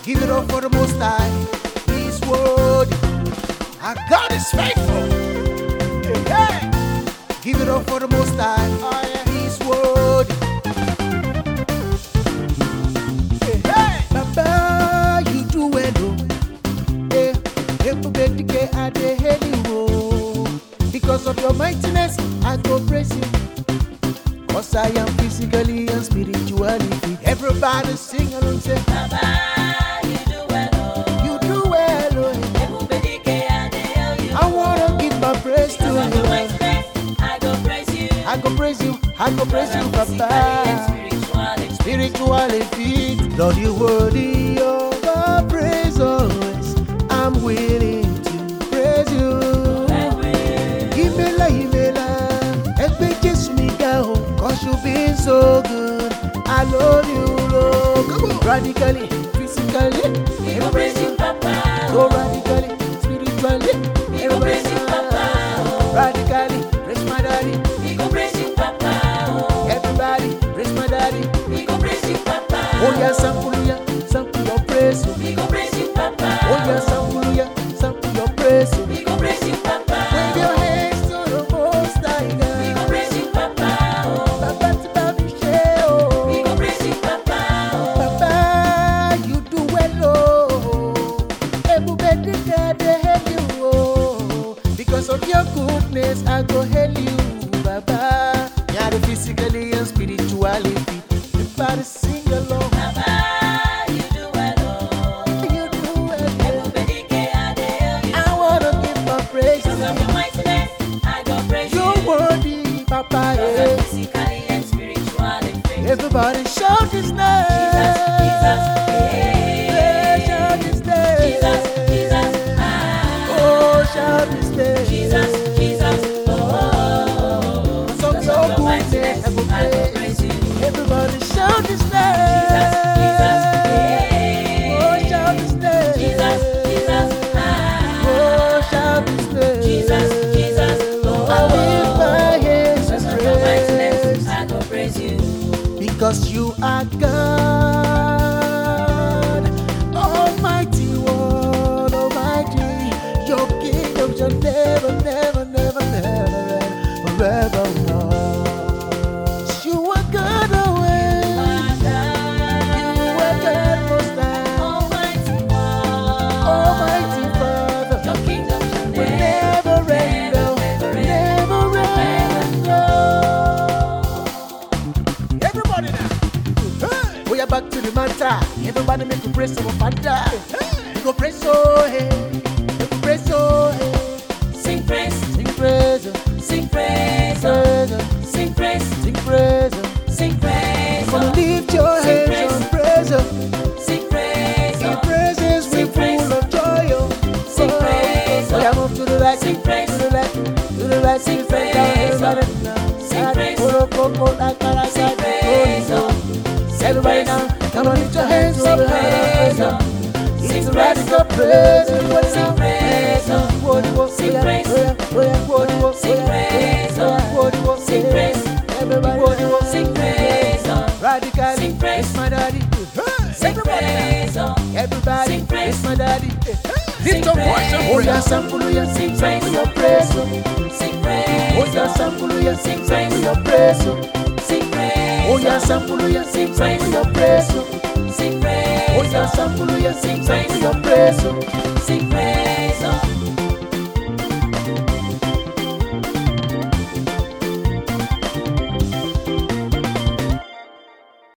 Give it up for the Most High. He's worthy. Our God is faithful. Hey. Give it up for the Most High. He's worthy. Hey. Baba, you do well. Hey. Because of your mightiness, I go praise you. Cause I am physically and spiritually fit. Everybody sing along, say Baba, you do well, oh. You do well, oh. I wanna give my praise to you. I go praise you. I go praise you, I go praise you, Papa. Spiritually fit. Lord, you worthy of our praise always. I'm willing to praise you. Cause you've been so good. I love you, Lord. Come on. Radically, physically, we go praise you, Papa. So radically, spiritually, we go praise you, Papa. Radically, praise my daddy. We go praise you, Papa. Everybody, praise my daddy. We go praise you, Papa. Oh yeah, sample your praise. We go praise you, Papa. Oh yeah, sample your praise. We go praise you, Papa. Wave your hands to the Most High God. We go praise you, Papa. We go praise you, Papa. Papa, you do well, oh. Everybody they hail you, oh. Because of your goodness, I go hail you, Baba. You're physically and spiritually fit. Everybody sing along. Baba, you do well, oh. You do well. Everybody they hail you. I wanna give my praise to Because of your mightiness, I go praise you. you're worthy, Papa. Because Yeah. of physically and spiritually fit. Everybody shout his name. Jesus, Yeah, shout his name. Jesus, Jesus, Oh, shout his name. Jesus, Jesus, oh. So Because your of your goodness, mightiness, I go praise you. everybody shout his name. Jesus, Oh, shout his name. Jesus, Jesus, Oh, shout his name. Jesus, Jesus, I lift my hands Because and of your mightiness, praise. I go praise you. Because you are God, Almighty One, Almighty. Your kingdom shall never, never, never, never end forevermore. You are God always. You are God most high, Almighty One, Almighty Father. your kingdom shall Will never end, no, never end, no. Everybody now. We are back to the matter. Everybody make a praise our Father. We go praise oh hey. We go praise oh hey. Sing praise, Sing praise, sing praise, praise, sing praise, sing praise. sing praise, Come on, lift your Sing hands praise. on praise. sing praise, Sing praises Sing we praise. full of joy. Sing praise. Oh yeah, move to the right, Sing praise. to the left, to the right, Sing to the center. praise. Everybody now. Sing praise. Sing praise. Everybody now, come on, lift your hands to Sing the praise. high. Sing It's a praise. radical praise. Everybody Sing now. praise. Sing praise. Sing praise. Sing praise. Everybody Sing praise. radical. Sing praise. It's my daddy. Sing praise. Everybody, Sing praise. it's my daddy. Lift your voice and Oh praise. yeah, sample your Sing sample praise. your praise. Sing praise. Oh yeah, sample your Sing sample praise. your praise. Sing praise. Oh yeah, sample your Sing sample praise. your praise. Sing praise. Oh yeah, sample your Sing sample praise. your praise. Sing praise.